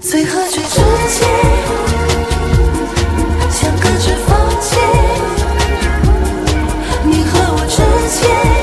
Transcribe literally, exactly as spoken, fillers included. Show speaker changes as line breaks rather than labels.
最和最之间，像隔着房间，你和我之间。